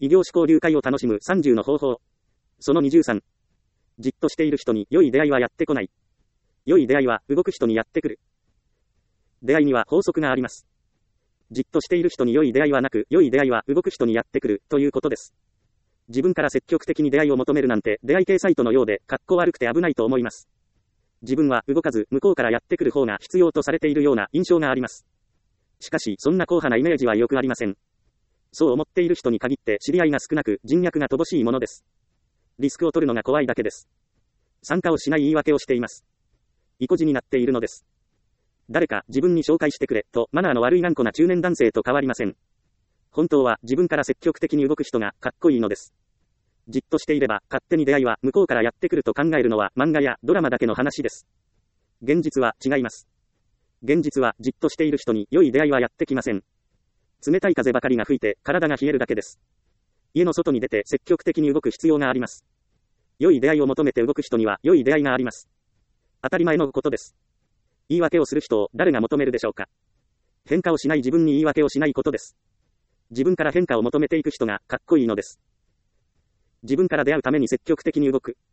異業種交流会を楽しむ30の方法。その23。じっとしている人に良い出会いはやってこない。良い出会いは動く人にやってくる。出会いには法則があります。じっとしている人に良い出会いはなく、良い出会いは動く人にやってくるということです。自分から積極的に出会いを求めるなんて出会い系サイトのようで格好悪くて危ないと思います。自分は動かず向こうからやってくる方が必要とされているような印象があります。しかしそんな硬派なイメージはよくありません。そう思っている人に限って知り合いが少なく人脈が乏しいものです。リスクを取るのが怖いだけです。参加をしない言い訳をしています。意固地になっているのです。誰か自分に紹介してくれとマナーの悪い頑固な中年男性と変わりません。本当は自分から積極的に動く人がかっこいいのです。じっとしていれば勝手に出会いは向こうからやってくると考えるのは漫画やドラマだけの話です。現実は違います。現実はじっとしている人に良い出会いはやってきません。冷たい風ばかりが吹いて体が冷えるだけです。家の外に出て積極的に動く必要があります。良い出会いを求めて動く人には良い出会いがあります。当たり前のことです。言い訳をする人を誰が求めるでしょうか。変化をしない自分に言い訳をしないことです。自分から変化を求めていく人がかっこいいのです。自分から出会うために積極的に動く。